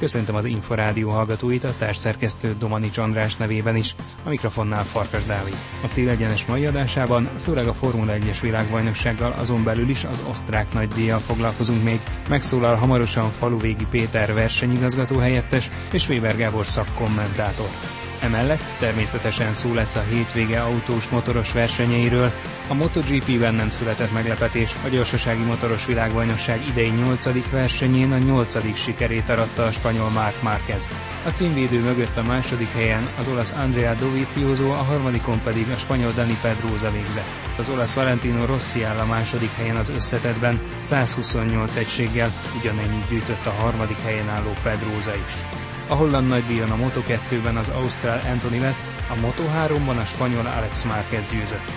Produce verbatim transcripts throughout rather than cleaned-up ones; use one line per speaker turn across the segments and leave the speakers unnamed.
Köszöntöm az Inforádió hallgatóit, a társszerkesztő Domanics András nevében is, a mikrofonnál Farkas Dávid. A Célegyenes mai adásában főleg a Formula egyes világbajnoksággal, azon belül is az osztrák nagydíjjal foglalkozunk még. Megszólal hamarosan Faluvégi Péter versenyigazgató helyettes és Weber Gábor szakkommentátor. Emellett természetesen szó lesz a hétvége autós motoros versenyeiről. A MotoGP-ben nem született meglepetés, a gyorsasági motoros világbajnokság idei nyolcadik versenyén a nyolcadik sikerét aratta a spanyol Marc Márquez. A címvédő mögött a második helyen az olasz Andrea Dovizioso, a harmadikon pedig a spanyol Dani Pedrosa végzett. Az olasz Valentino Rossi áll a második helyen az összetettben százhuszonnyolc egységgel, ugyanennyit gyűjtött a harmadik helyen álló Pedrosa is. A holland nagydíjon a Moto kettőben az ausztrál Anthony West, a Moto háromban a spanyol Alex Márquez győzött.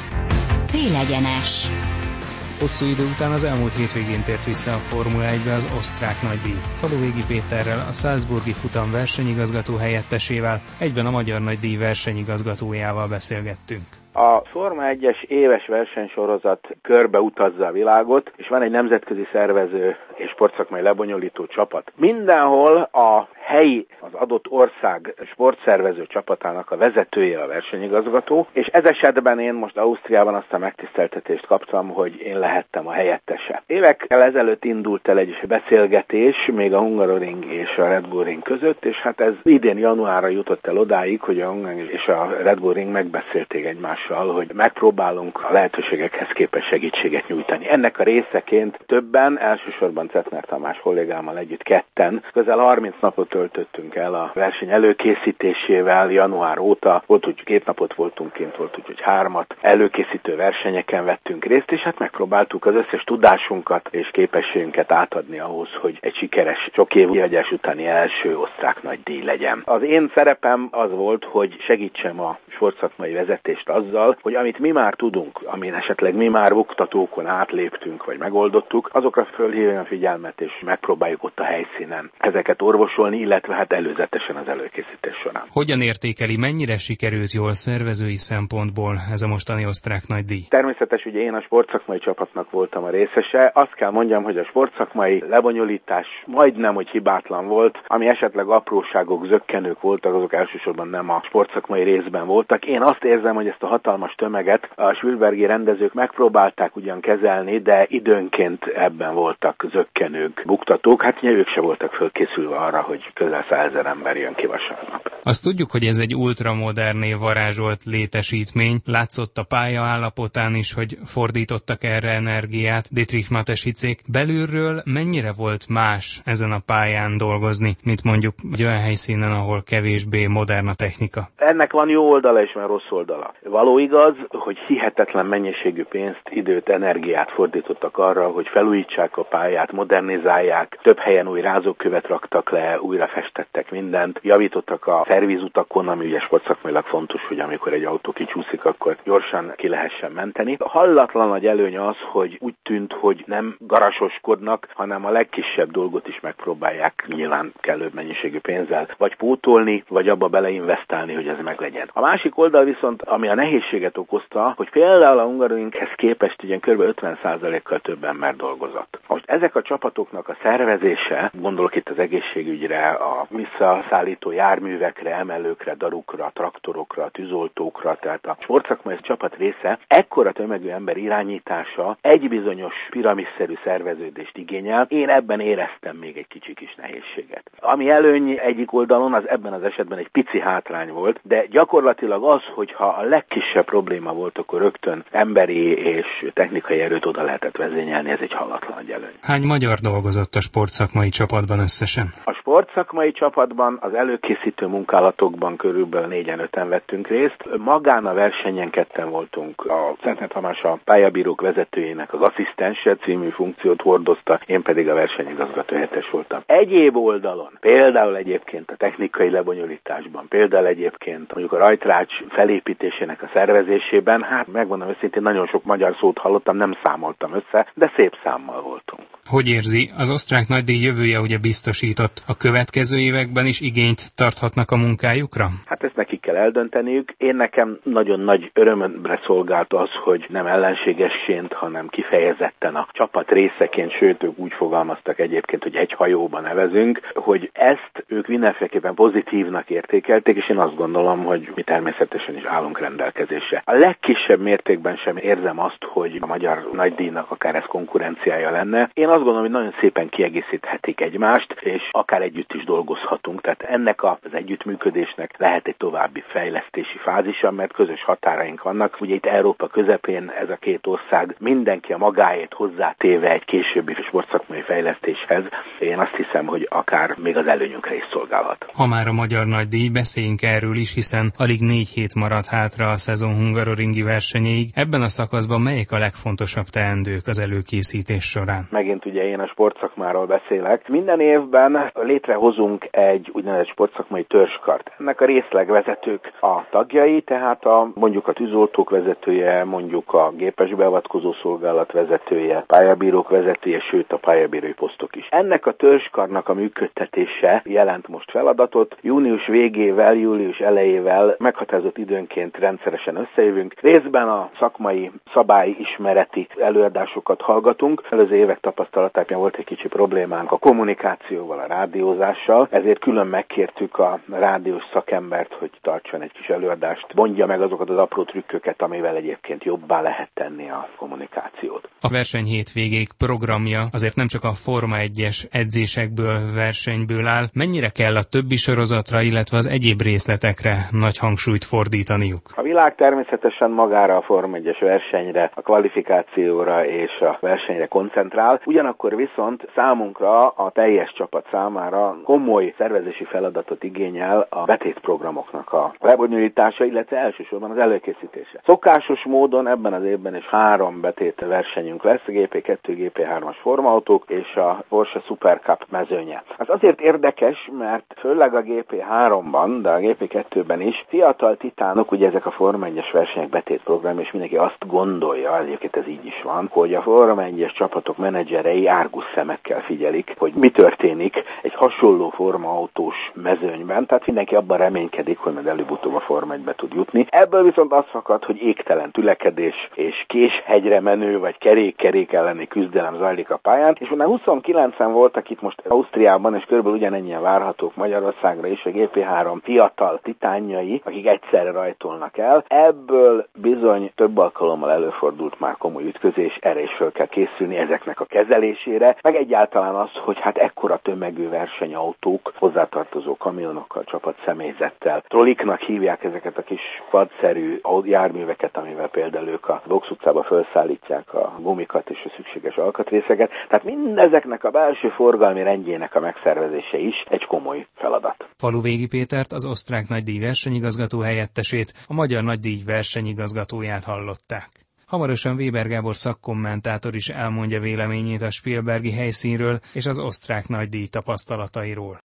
Célegyenes.
Hosszú idő után az elmúlt hétvégén tért vissza a Formula egybe az osztrák nagydíj. Faluvégi Péterrel, a salzburgi futam versenyigazgató helyettesével, egyben a magyar nagydíj versenyigazgatójával beszélgettünk.
A Forma egyes éves versenysorozat körbe utazza a világot, és van egy nemzetközi szervező és sportszakmai lebonyolító csapat. Mindenhol a helyi, az adott ország sportszervező csapatának a vezetője a versenyigazgató, és ez esetben én most Ausztriában azt a megtiszteltetést kaptam, hogy én lehettem a helyettese. Évekkel ezelőtt indult el egy beszélgetés még a Hungaroring és a Red Bull Ring között, és hát ez idén januárra jutott el odáig, hogy a Hungaroring és a Red Bull Ring megbeszélték egymással, hogy megpróbálunk a lehetőségekhez képest segítséget nyújtani. Ennek a részeként többen, elsősorban Cetner Tamás kollégámmal együtt ketten, közel harminc napot töltöttünk el a verseny előkészítésével január óta. Volt, hogy két napot voltunk kint, volt úgy, hogy hármat. Előkészítő versenyeken vettünk részt, és hát megpróbáltuk az összes tudásunkat és képességünket átadni ahhoz, hogy egy sikeres, sok év kihagyás utáni első osztrák nagydíj legyen. Az én szerepem az volt, hogy segítsem a sportszakmai vezetést azzal, hogy amit mi már tudunk, amin esetleg mi már buktatókon átléptünk, vagy megoldottuk, azokra fölhívjam a figyelmet, és megpróbáljuk ott a helyszínen ezeket orvosolni, illetve hát előzetesen az előkészítés során.
Hogyan értékeli, mennyire sikerült jól szervezői szempontból ez a mostani osztrák nagydíj?
Természetes, ugye én a sportszakmai csapatnak voltam a részese. Azt kell mondjam, hogy a sportszakmai lebonyolítás majdnem, hogy hibátlan volt, ami esetleg apróságok, zökkenők voltak, azok elsősorban nem a sportszakmai részben voltak. Én azt érzem, hogy ezt a hatalmas tömeget a Spielbergi rendezők megpróbálták ugyan kezelni, de időnként ebben voltak zökkenők, buktatók. Hát ők se voltak fölkészülve arra, hogy közel százezer ember jön ki vasárnap.
Azt tudjuk, hogy ez egy ultramoderné varázsolt létesítmény. Látszott a pálya állapotán is, hogy fordítottak erre energiát. Dietrich Mateschitzik. Belülről mennyire volt más ezen a pályán dolgozni, mint mondjuk egy olyan helyszínen, ahol kevésbé modern a technika?
Ennek van jó oldala és van rossz oldala. Való igaz, hogy hihetetlen mennyiségű pénzt, időt, energiát fordítottak arra, hogy felújítsák a pályát, modernizálják, több helyen új rázókövet raktak le, újra festettek mindent, javítottak a szervizutakon, ami ugye sportszakmailag fontos, hogy amikor egy autó kicsúszik, akkor gyorsan ki lehessen menteni. Hallatlan nagy előny az, hogy úgy tűnt, hogy nem garasoskodnak, hanem a legkisebb dolgot is megpróbálják nyilván kellő mennyiségű pénzzel vagy pótolni, vagy abba beleinvestálni, hogy ez meglegyen. A másik oldal viszont, ami a nehézséget okozta, hogy például a Hungaroringhez képest ugye kb. ötven százalékkal több ember dolgozott. Most ezek a csapatoknak a szervezése, gondolok itt az egészségügyre, a visszaszállító járművekre, emelőkre, darukra, traktorokra, tűzoltókra, tehát a sportszakmai csapat része ekkora tömegű ember irányítása egy bizonyos piramisszerű szerveződést igényel. Én ebben éreztem még egy kicsi kis nehézséget. Ami előny egyik oldalon, az ebben az esetben egy pici hátrány volt, de gyakorlatilag az, hogyha a legkisebb probléma volt, akkor rögtön emberi és technikai erőt oda lehetett vezényelni, ez egy hallatlan előny.
Hány magyar dolgozott a sportszakmai csapatban összesen?
A sportszakmai csapatban, az előkészítő munkálatokban körülbelül négyen-öten vettünk részt. Magán a versenyen ketten voltunk. A Cetner Tamás a pályabírók vezetőjének az asszisztense című funkciót hordozta, én pedig a versenyigazgató helyettes voltam. Egyéb oldalon, például egyébként a technikai lebonyolításban, például egyébként mondjuk a rajtrács felépítésének a szervezésében, hát megmondom őszintén, nagyon sok magyar szót hallottam, nem számoltam össze, de szép számmal voltunk.
Hogy érzi, az osztrák nagydíj jövője ugye biztosított. A következő években is igényt tarthatnak a munkájukra?
Hát ezt nekik kell eldönteniük. Én nekem nagyon nagy örömömre szolgált az, hogy nem ellenségesként, hanem kifejezetten a csapat részeként, sőt, ők úgy fogalmaztak egyébként, hogy egy hajóban nevezünk, hogy ezt ők mindenféleképpen pozitívnak értékelték, és én azt gondolom, hogy mi természetesen is állunk rendelkezésre. A legkisebb mértékben sem érzem azt, hogy a magyar nagydíjnak akár ez konkurenciája lenne. Én azt gondolom, hogy nagyon szépen kiegészíthetik egymást, és akár együtt is dolgozhatunk. Tehát ennek az együttműködésnek lehet egy további fejlesztési fázisa, mert közös határaink vannak. Ugye itt Európa közepén ez a két ország mindenki a magáét hozzátéve egy későbbi sportszakmai fejlesztéshez. Én azt hiszem, hogy akár még az előnyünkre is szolgálhat.
Ha már a magyar nagydíj, beszéljünk erről is, hiszen alig négy hét maradt hátra a szezon hungaroringi versenyéig. Ebben a szakaszban melyik a legfontosabb teendők az előkészítés során?
Megint ugye én a sportszakmáról beszélek. Minden évben létrehozunk egy úgynevezett sportszakmai törzskart. Ennek a részlegvezetők a tagjai, tehát a, mondjuk a tűzoltók vezetője, mondjuk a gépes beavatkozó szolgálat vezetője, pályabírók vezetője, sőt a pályabírói posztok is. Ennek a törzskarnak a működtetése jelent most feladatot. Június végével, július elejével meghatározott időnként rendszeresen összejövünk. Részben a szakmai szabályismereti előadásokat hallgatunk. Előző évek tapasztalatában volt egy kicsi problémánk a kommunikációval, a rádiózással, ezért külön megkértük a rádiós szakembert, hogy tartson egy kis előadást, mondja meg azokat az apró trükköket, amivel egyébként jobbá lehet tenni a kommunikációt.
A verseny hétvégéig programja azért nem csak a Forma egyes edzésekből, versenyből áll. Mennyire kell a többi sorozatra, illetve az egyéb részletekre nagy hangsúlyt fordítaniuk?
A világ természetesen magára a Forma egyes versenyre, a kvalifikációra és a versenyre koncentrál, ugyanakkor viszont számunkra, a teljes csapat számára komoly szervezési feladatot igényel a betétprogramoknak a lebonyolítása, illetve elsősorban az előkészítése. Szokásos módon ebben az évben is három betét versenyünk lesz, a gé pé kettő, gé pé hármas formautók és a Porsche Super Cup mezőnye. Ez azért érdekes, mert főleg a gé pé háromban, de a gé pé kettőben is fiatal titánok, ugye ezek a Forma egyes versenyek betétprogram, és mindenki azt gondolja, egyébként ez így is van, hogy a Forma egyes csapatok menedzserei árgus szemekkel figyelik, hogy mi történik egy hasonló formaautós mezőnyben, tehát mindenki abban reménykedik, hogy majd előbb-utóbb a Forma egybe tud jutni. Ebből viszont az fakad, hogy égtelen tülekedés és késhegyre menő vagy kerék-kerék elleni küzdelem zajlik a pályán, és onnan huszonkilencen voltak itt most Ausztriában, és körülbelül ugyanennyien várhatók Magyarországra is a gé pé három fiatal titánjai, akik egyszerre rajtolnak el. Ebből bizony több alkalommal előfordult már komoly ütközés, erre is fel kell készülni ezeknek a kezelésére, meg egyáltalán az, hogy hát ekkora tömegű versenyautók, hozzátartozó kamionokkal, csapatszemélyzettel, troliknak hívják ezeket a kis padszerű járműveket, amivel például ők a Box utcába felszállítják a gumikat és a szükséges alkatrészeket. Tehát mindezeknek a belső forgalmi rendjének a megszervezése is egy komoly feladat.
Faluvégi Pétert, az osztrák nagydíj versenyigazgató helyettesét, a magyar nagydíj versenyigazgatóját hallották. Hamarosan Weber Gábor szakkommentátor is elmondja véleményét a Spielbergi helyszínről és az osztrák nagydíj tapasztalatairól.